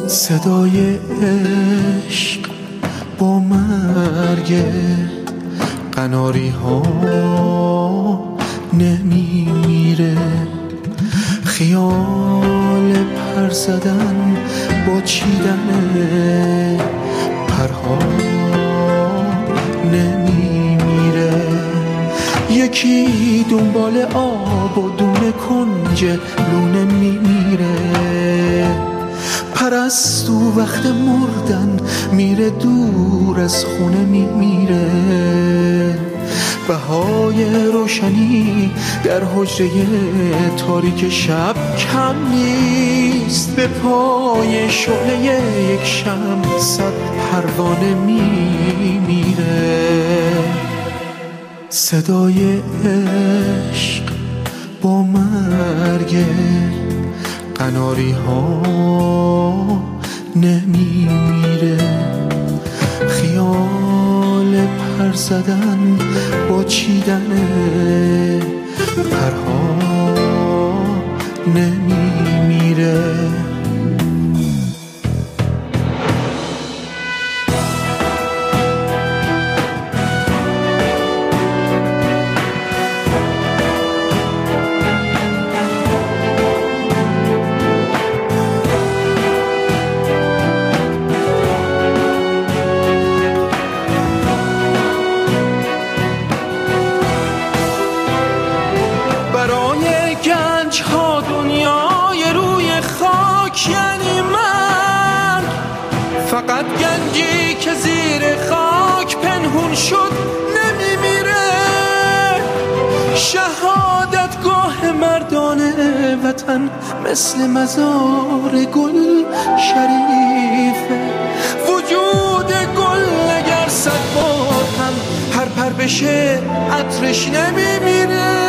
صدای عشق با مرگ قناری ها نمیمیره، خیال پر زدن با چیدن پرها نمیمیره. یکی دنبال آب و دونه کنج لونه میمیره، پرستو وقت مردن میره دور از خونه میمیره. بهای روشنی در حجره تاریک شب کم نیست، به پای شعله یک شمع صد پروانه میمیره. صدای عشق با مرگ قناری ها نمیمیره، خیال پر زدن با چیدن پرها نمیمیره. گنج ها دنیای روی خاک یعنی من، فقط گنجی که زیر خاک پنهون شد نمیمیره. شهادتگاه مردان وطن مثل مزار گل شریفه، وجود گل اگر صد بار هم پر پر بشه عطرش نمیمیره.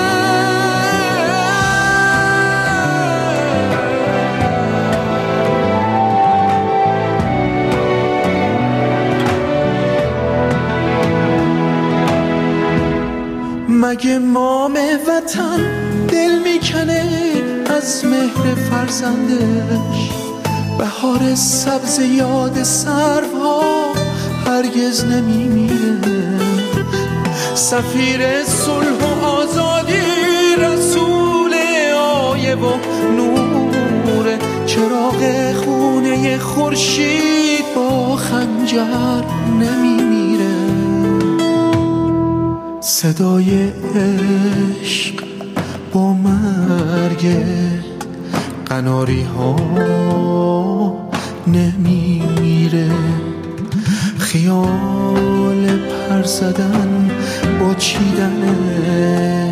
مگه مام وطن دل میکنه از مهر فرزندش؟ بهار سبز یاد سروها هرگز نمیمیره. سفیر صلح و آزادی رسول آیه و نور، چراغ خونه خورشید با خنجر نمیمیره. صدای عشق با مرگ قناری ها نمیمیره، خیال پر زدن با چیدن